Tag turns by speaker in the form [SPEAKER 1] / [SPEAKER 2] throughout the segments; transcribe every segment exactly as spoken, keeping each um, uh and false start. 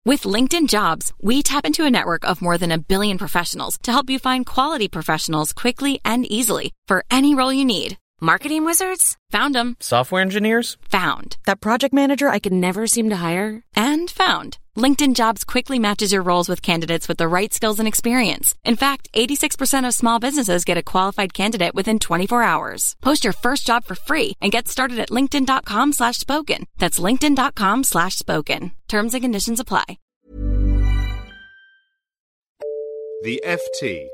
[SPEAKER 1] With LinkedIn Jobs, we tap into a network of more than a billion professionals to help you find quality professionals quickly and easily for any role you need. Marketing wizards? Found them.
[SPEAKER 2] Software engineers?
[SPEAKER 1] Found. That project manager I could never seem to hire? And found. LinkedIn Jobs quickly matches your roles with candidates with the right skills and experience. In fact, eighty-six percent of small businesses get a qualified candidate within twenty-four hours. Post your first job for free and get started at linkedin.com slash spoken. That's linkedin.com slash spoken. Terms and conditions apply.
[SPEAKER 3] The F T.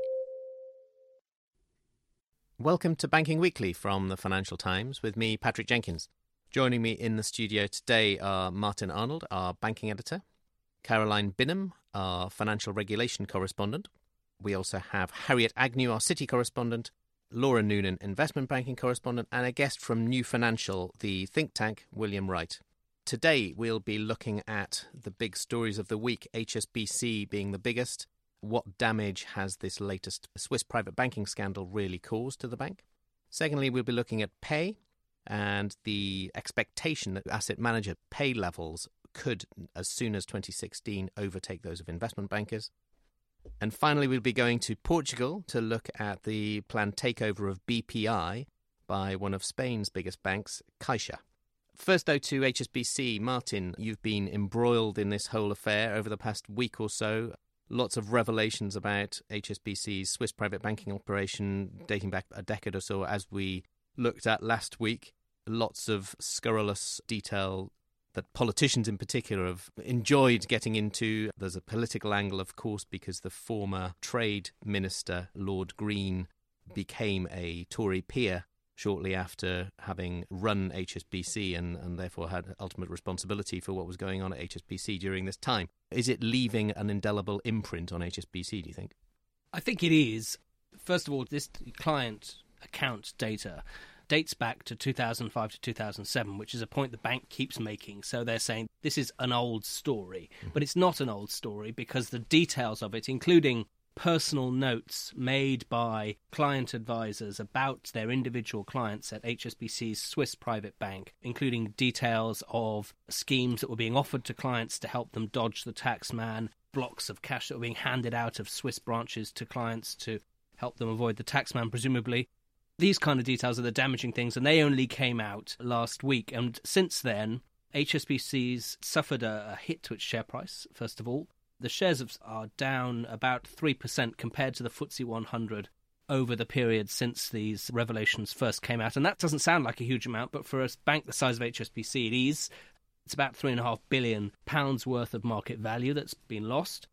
[SPEAKER 4] Welcome to Banking Weekly from the Financial Times with me, Patrick Jenkins. Joining me in the studio today are Martin Arnold, our banking editor, Caroline Binham, our financial regulation correspondent. We also have Harriet Agnew, our city correspondent, Laura Noonan, investment banking correspondent, and a guest from New Financial, the think tank, William Wright. Today we'll be looking at the big stories of the week, H S B C being the biggest. What damage has this latest Swiss private banking scandal really caused to the bank? Secondly, we'll be looking at pay and the expectation that asset manager pay levels could, as soon as twenty sixteen, overtake those of investment bankers. And finally, we'll be going to Portugal to look at the planned takeover of B P I by one of Spain's biggest banks, Caixa. First, though, to H S B C. Martin, you've been embroiled in this whole affair over the past week or so. Lots of revelations about H S B C's Swiss private banking operation dating back a decade or so, as we looked at last week. Lots of scurrilous detail that politicians in particular have enjoyed getting into. There's a political angle, of course, because the former trade minister, Lord Green, became a Tory peer shortly after having run H S B C and, and therefore had ultimate responsibility for what was going on at H S B C during this time. Is it leaving an indelible imprint on H S B C, do you think?
[SPEAKER 5] I think it is. First of all, this client account data dates back to two thousand five to two thousand seven, which is a point the bank keeps making. So they're saying this is an old story. Mm-hmm. But it's not an old story because the details of it, including personal notes made by client advisors about their individual clients at H S B C's Swiss private bank, including details of schemes that were being offered to clients to help them dodge the tax man, blocks of cash that were being handed out of Swiss branches to clients to help them avoid the tax man, presumably. These kind of details are the damaging things, and they only came out last week. And since then, H S B C's suffered a, a hit to its share price, first of all. The shares are down about three percent compared to the F T S E one hundred over the period since these revelations first came out. And that doesn't sound like a huge amount, but for a bank the size of H S B C, it is. It's about three point five billion pounds worth of market value that's been lost.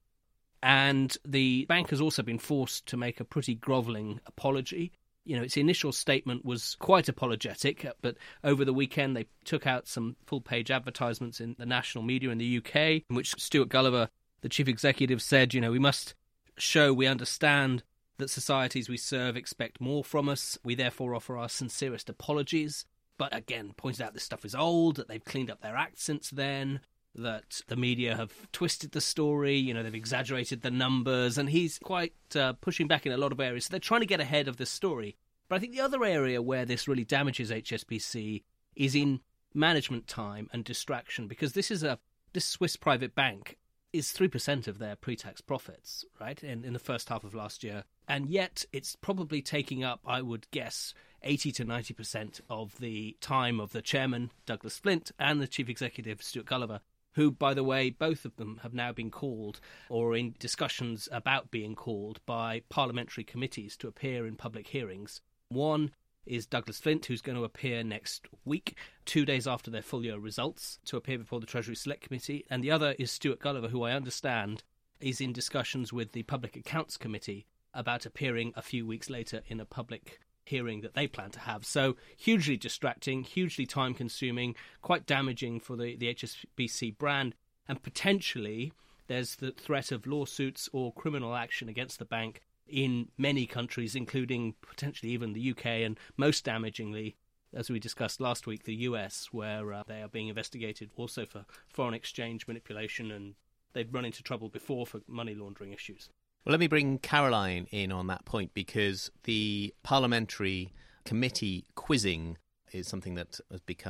[SPEAKER 5] And the bank has also been forced to make a pretty grovelling apology. You know, its initial statement was quite apologetic, but over the weekend they took out some full-page advertisements in the national media in the U K, in which Stuart Gulliver, the chief executive, said, you know, we must show we understand that societies we serve expect more from us. We therefore offer our sincerest apologies. But again, pointed out this stuff is old, that they've cleaned up their act since then, that the media have twisted the story, you know, they've exaggerated the numbers, and he's quite uh, pushing back in a lot of areas. So they're trying to get ahead of this story. But I think the other area where this really damages H S B C is in management time and distraction, because this is a this Swiss private bank is three percent of their pre-tax profits, right, in, in the first half of last year. And yet it's probably taking up, I would guess, eighty to ninety percent of the time of the chairman, Douglas Flint, and the chief executive, Stuart Gulliver, who, by the way, both of them have now been called or in discussions about being called by parliamentary committees to appear in public hearings. One is Douglas Flint, who's going to appear next week, two days after their full year results, to appear before the Treasury Select Committee. And the other is Stuart Gulliver, who I understand is in discussions with the Public Accounts Committee about appearing a few weeks later in a public hearing that they plan to have. So hugely distracting, hugely time-consuming, quite damaging for the, the H S B C brand. And potentially there's the threat of lawsuits or criminal action against the bank in many countries, including potentially even the U K, and most damagingly, as we discussed last week, the U S, where uh, they are being investigated also for foreign exchange manipulation, and they've run into trouble before for money laundering issues.
[SPEAKER 4] Well, let me bring Caroline in on that point, because the parliamentary committee quizzing is something that has become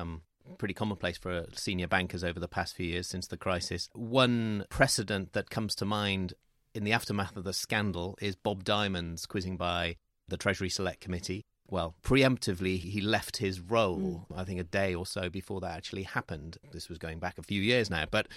[SPEAKER 4] pretty commonplace for senior bankers over the past few years since the crisis. One precedent that comes to mind in the aftermath of the scandal is Bob Diamond's quizzing by the Treasury Select Committee. Well, preemptively, he left his role, mm. I think, a day or so before that actually happened. This was going back a few years now. But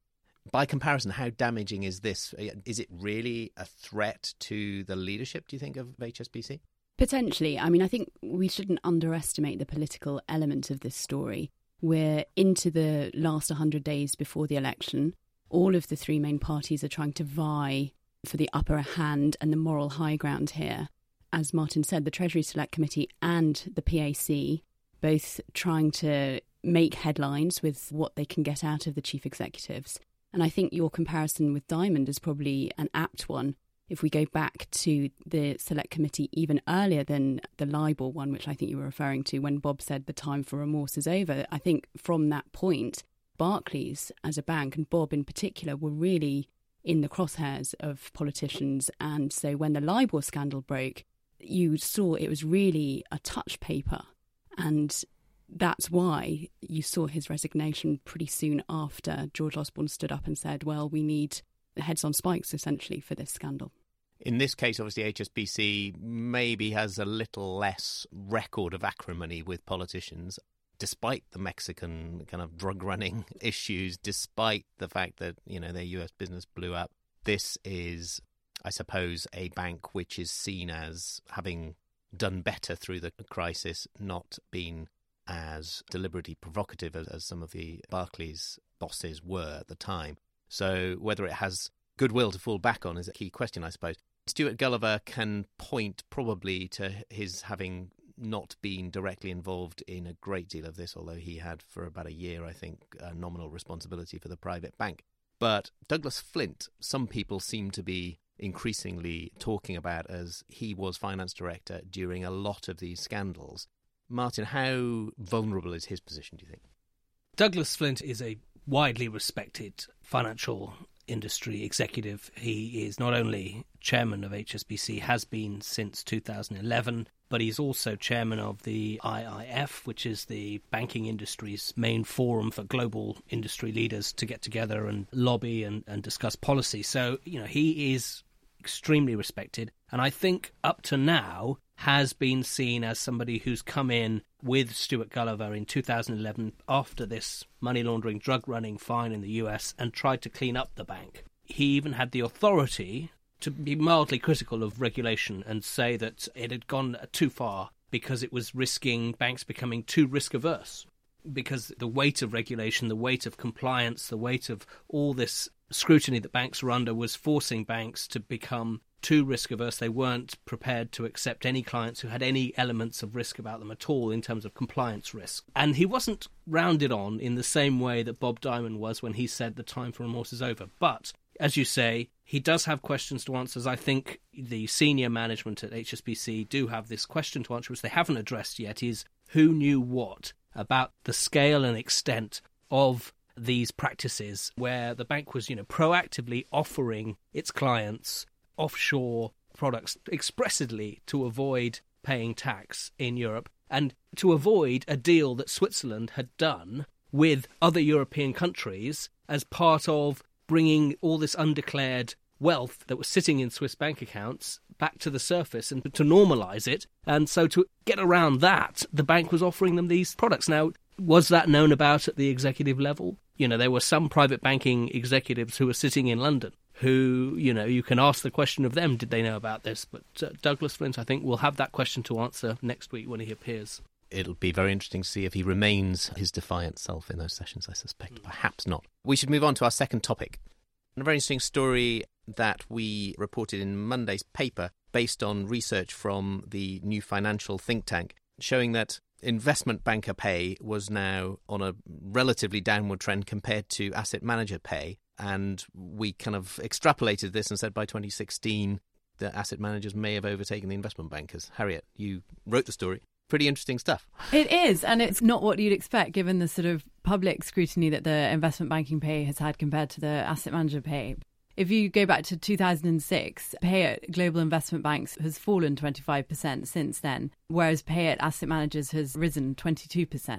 [SPEAKER 4] by comparison, how damaging is this? Is it really a threat to the leadership, do you think, of H S B C?
[SPEAKER 2] Potentially. I mean, I think we shouldn't underestimate the political element of this story. We're into the last one hundred days before the election. All of the three main parties are trying to vie for the upper hand and the moral high ground here. As Martin said, the Treasury Select Committee and the P A C both trying to make headlines with what they can get out of the chief executives. And I think your comparison with Diamond is probably an apt one. If we go back to the Select Committee even earlier than the LIBOR one, which I think you were referring to, when Bob said the time for remorse is over, I think from that point, Barclays as a bank, and Bob in particular, were really in the crosshairs of politicians. And so when the LIBOR scandal broke, you saw it was really a touch paper. And that's why you saw his resignation pretty soon after George Osborne stood up and said, well, we need heads on spikes, essentially, for this scandal.
[SPEAKER 4] In this case, obviously, H S B C maybe has a little less record of acrimony with politicians, despite the Mexican kind of drug-running issues, despite the fact that, you know, their U S business blew up. This is, I suppose, a bank which is seen as having done better through the crisis, not been as deliberately provocative as, as some of the Barclays bosses were at the time. So whether it has goodwill to fall back on is a key question, I suppose. Stuart Gulliver can point probably to his having not been directly involved in a great deal of this, although he had for about a year, I think, a nominal responsibility for the private bank. But Douglas Flint, some people seem to be increasingly talking about as he was finance director during a lot of these scandals. Martin, how vulnerable is his position, do you think?
[SPEAKER 5] Douglas Flint is a widely respected financial industry executive. He is not only chairman of H S B C, has been since two thousand eleven, but he's also chairman of the I I F, which is the banking industry's main forum for global industry leaders to get together and lobby and, and discuss policy. So, you know, he is extremely respected. And I think up to now has been seen as somebody who's come in with Stuart Gulliver in two thousand eleven after this money laundering, drug running fine in the U S and tried to clean up the bank. He even had the authority to be mildly critical of regulation and say that it had gone too far because it was risking banks becoming too risk averse. Because the weight of regulation, the weight of compliance, the weight of all this scrutiny that banks were under was forcing banks to become too risk averse. They weren't prepared to accept any clients who had any elements of risk about them at all in terms of compliance risk. And he wasn't rounded on in the same way that Bob Diamond was when he said the time for remorse is over. But, as you say, he does have questions to answer. I think the senior management at H S B C do have this question to answer, which they haven't addressed yet, is who knew what about the scale and extent of these practices where the bank was, you know, proactively offering its clients offshore products expressly to avoid paying tax in Europe and to avoid a deal that Switzerland had done with other European countries as part of bringing all this undeclared wealth that was sitting in Swiss bank accounts back to the surface and to normalise it. And so to get around that, the bank was offering them these products. Now, was that known about at the executive level? You know, there were some private banking executives who were sitting in London who, you know, you can ask the question of them, did they know about this? But uh, Douglas Flint, I think, will have that question to answer next week when he appears.
[SPEAKER 4] It'll be very interesting to see if he remains his defiant self in those sessions, I suspect. Perhaps not. We should move on to our second topic. A very interesting story that we reported in Monday's paper based on research from the New Financial think tank showing that investment banker pay was now on a relatively downward trend compared to asset manager pay. And we kind of extrapolated this and said by twenty sixteen, the asset managers may have overtaken the investment bankers. Harriet, you wrote the story. Pretty interesting stuff.
[SPEAKER 6] It is, and it's not what you'd expect given the sort of public scrutiny that the investment banking pay has had compared to the asset manager pay. If you go back to two thousand six, pay at global investment banks has fallen twenty-five percent since then, whereas pay at asset managers has risen twenty-two percent.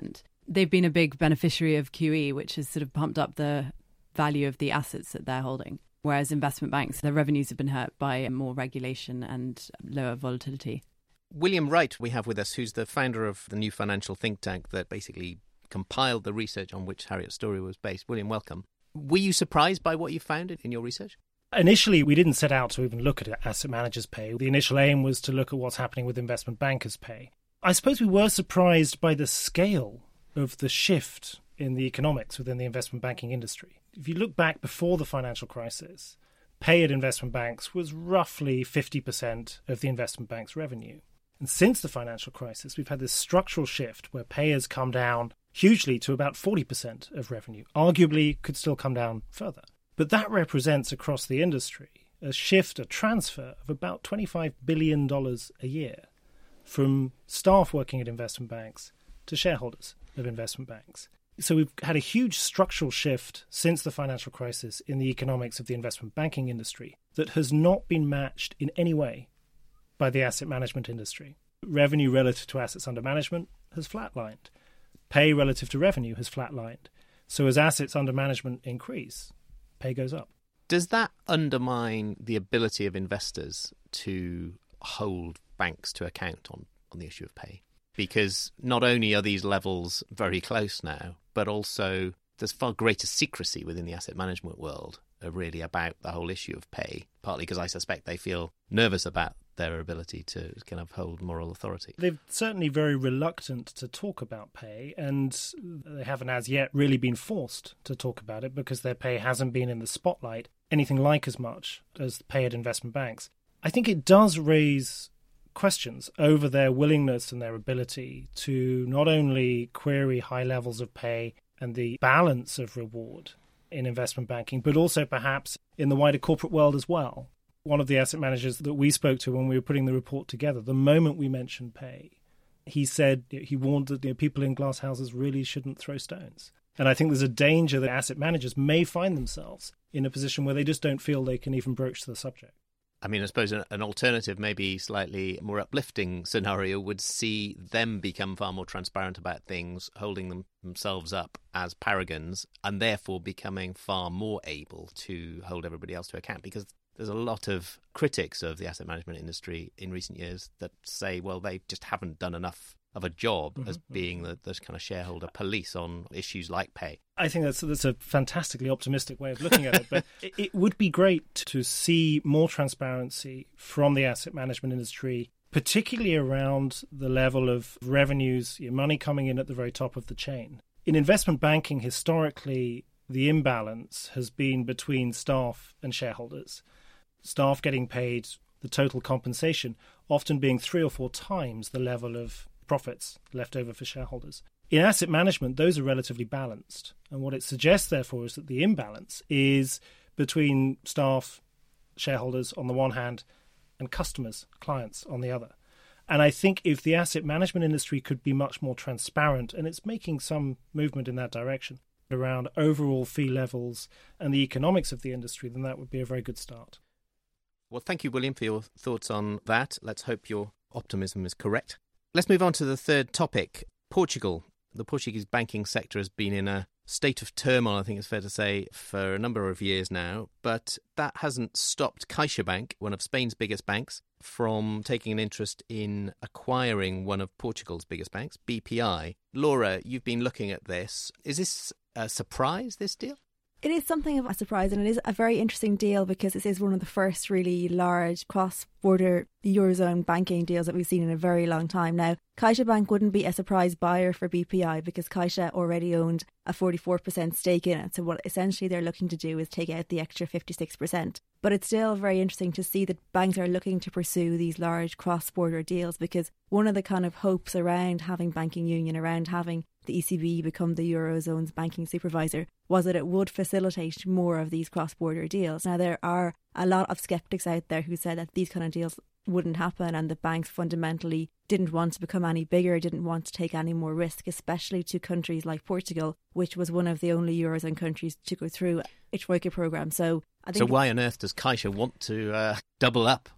[SPEAKER 6] they've been a big beneficiary of Q E, which has sort of pumped up the value of the assets that they're holding. Whereas investment banks, their revenues have been hurt by more regulation and lower volatility.
[SPEAKER 4] William Wright we have with us, who's the founder of the new financial think tank that basically compiled the research on which Harriet's story was based. William, welcome. Were you surprised by what you found in your research?
[SPEAKER 7] Initially, we didn't set out to even look at asset managers' pay. The initial aim was to look at what's happening with investment bankers' pay. I suppose we were surprised by the scale of the shift in the economics within the investment banking industry. If you look back before the financial crisis, pay at investment banks was roughly fifty percent of the investment bank's revenue. And since the financial crisis, we've had this structural shift where pay has come down hugely to about forty percent of revenue. Arguably could still come down further. But that represents across the industry a shift, a transfer of about twenty-five billion dollars a year from staff working at investment banks to shareholders of investment banks. So we've had a huge structural shift since the financial crisis in the economics of the investment banking industry that has not been matched in any way by the asset management industry. Revenue relative to assets under management has flatlined. Pay relative to revenue has flatlined. So as assets under management increase, pay goes up.
[SPEAKER 4] Does that undermine the ability of investors to hold banks to account on, on the issue of pay? Because not only are these levels very close now, but also there's far greater secrecy within the asset management world uh, really about the whole issue of pay, partly because I suspect they feel nervous about their ability to kind of hold moral authority.
[SPEAKER 7] They're certainly very reluctant to talk about pay, and they haven't as yet really been forced to talk about it because their pay hasn't been in the spotlight anything like as much as pay at investment banks. I think it does raise questions over their willingness and their ability to not only query high levels of pay and the balance of reward in investment banking, but also perhaps in the wider corporate world as well. One of the asset managers that we spoke to when we were putting the report together, the moment we mentioned pay, he said, he warned that you know, people in glass houses really shouldn't throw stones. And I think there's a danger that asset managers may find themselves in a position where they just don't feel they can even broach the subject.
[SPEAKER 4] I mean, I suppose an alternative, maybe slightly more uplifting scenario would see them become far more transparent about things, holding them, themselves up as paragons, and therefore becoming far more able to hold everybody else to account. Because there's a lot of critics of the asset management industry in recent years that say, well, they just haven't done enough of a job mm-hmm. as being the, the kind of shareholder police on issues like pay.
[SPEAKER 7] I think that's that's a fantastically optimistic way of looking at it, but it, it would be great to see more transparency from the asset management industry, particularly around the level of revenues, you know, money coming in at the very top of the chain. In investment banking, historically, the imbalance has been between staff and shareholders. Staff getting paid the total compensation, often being three or four times the level of profits left over for shareholders. In asset management, those are relatively balanced. And what it suggests, therefore, is that the imbalance is between staff, shareholders on the one hand, and customers, clients on the other. And I think if the asset management industry could be much more transparent, and it's making some movement in that direction, around overall fee levels and the economics of the industry, then that would be a very good start.
[SPEAKER 4] Well, thank you, William, for your thoughts on that. Let's hope your optimism is correct. Let's move on to the third topic, Portugal. The Portuguese banking sector has been in a state of turmoil, I think it's fair to say, for a number of years now. But that hasn't stopped CaixaBank, one of Spain's biggest banks, from taking an interest in acquiring one of Portugal's biggest banks, B P I. Laura, you've been looking at this. Is this a surprise, this deal?
[SPEAKER 8] It is something of a surprise, and it is a very interesting deal because this is one of the first really large cross-border Eurozone banking deals that we've seen in a very long time now. CaixaBank wouldn't be a surprise buyer for B P I because Caixa already owned a forty-four percent stake in it. So what essentially they're looking to do is take out the extra fifty-six percent. But it's still very interesting to see that banks are looking to pursue these large cross-border deals because one of the kind of hopes around having banking union, around having the E C B become the Eurozone's banking supervisor, was that it would facilitate more of these cross-border deals. Now, there are a lot of sceptics out there who said that these kind of deals wouldn't happen and the banks fundamentally didn't want to become any bigger, didn't want to take any more risk, especially to countries like Portugal, which was one of the only Eurozone countries to go through a Troika programme. So I think
[SPEAKER 4] So why on earth does Caixa want to uh, double up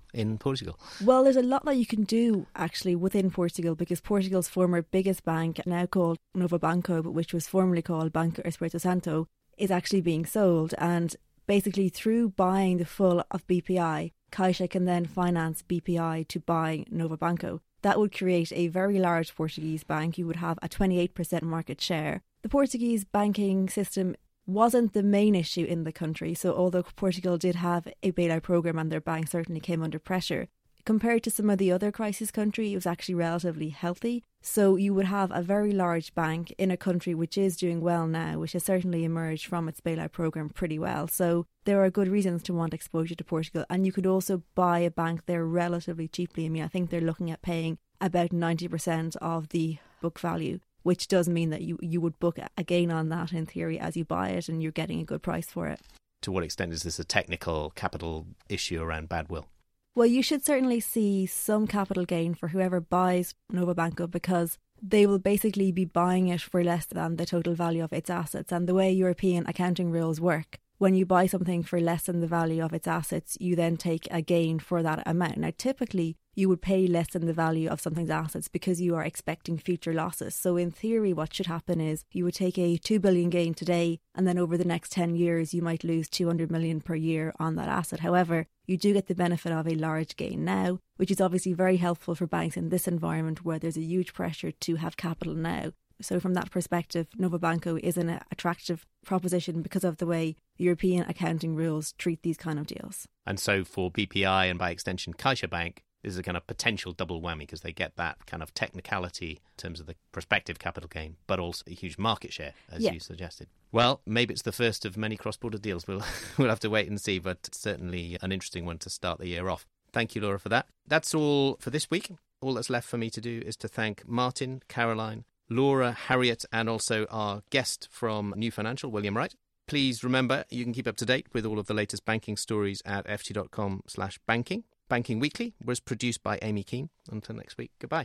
[SPEAKER 4] in Portugal?
[SPEAKER 8] Well, there's a lot that you can do actually within Portugal, because Portugal's former biggest bank, now called Novo Banco, but which was formerly called Banco Espírito Santo, is actually being sold. And basically through buying the full of B P I, Caixa can then finance B P I to buy Novo Banco. That would create a very large Portuguese bank. You would have a twenty-eight percent market share. The Portuguese banking system wasn't the main issue in the country. So although Portugal did have a bailout programme and their bank certainly came under pressure, compared to some of the other crisis countries, it was actually relatively healthy. So you would have a very large bank in a country which is doing well now, which has certainly emerged from its bailout programme pretty well. So there are good reasons to want exposure to Portugal. And you could also buy a bank there relatively cheaply. I mean, I think they're looking at paying about ninety percent of the book value, which does mean that you, you would book a gain on that in theory as you buy it, and you're getting a good price for it.
[SPEAKER 4] To what extent is this a technical capital issue around badwill?
[SPEAKER 8] Well, you should certainly see some capital gain for whoever buys Novo Banco, because they will basically be buying it for less than the total value of its assets. And the way European accounting rules work, when you buy something for less than the value of its assets, you then take a gain for that amount. Now, typically, you would pay less than the value of something's assets because you are expecting future losses. So in theory, what should happen is you would take a two billion gain today, and then over the next ten years, you might lose two hundred million per year on that asset. However, you do get the benefit of a large gain now, which is obviously very helpful for banks in this environment where there's a huge pressure to have capital now. So from that perspective, Novo Banco is an attractive proposition because of the way European accounting rules treat these kind of deals.
[SPEAKER 4] And so for B P I and by extension CaixaBank, this is a kind of potential double whammy because they get that kind of technicality in terms of the prospective capital gain, but also a huge market share, as
[SPEAKER 8] yeah.
[SPEAKER 4] you suggested. Well, maybe it's the first of many cross-border deals. We'll, we'll have to wait and see, but it's certainly an interesting one to start the year off. Thank you, Laura, for that. That's all for this week. All that's left for me to do is to thank Martin, Caroline, Laura, Harriet, and also our guest from New Financial, William Wright. Please remember, you can keep up to date with all of the latest banking stories at ft.com slash banking. Banking Weekly was produced by Amy Keane. Until next week, goodbye.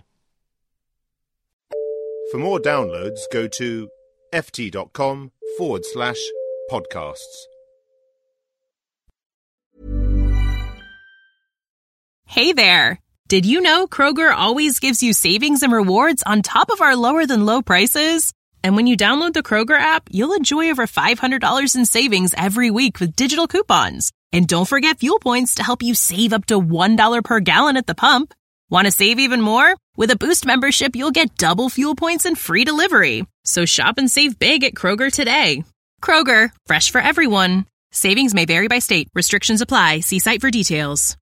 [SPEAKER 3] For more downloads, go to ft.com forward slash podcasts.
[SPEAKER 9] Hey there. Did you know Kroger always gives you savings and rewards on top of our lower than low prices? And when you download the Kroger app, you'll enjoy over five hundred dollars in savings every week with digital coupons. And don't forget fuel points to help you save up to one dollar per gallon at the pump. Want to save even more? With a Boost membership, you'll get double fuel points and free delivery. So shop and save big at Kroger today. Kroger, fresh for everyone. Savings may vary by state. Restrictions apply. See site for details.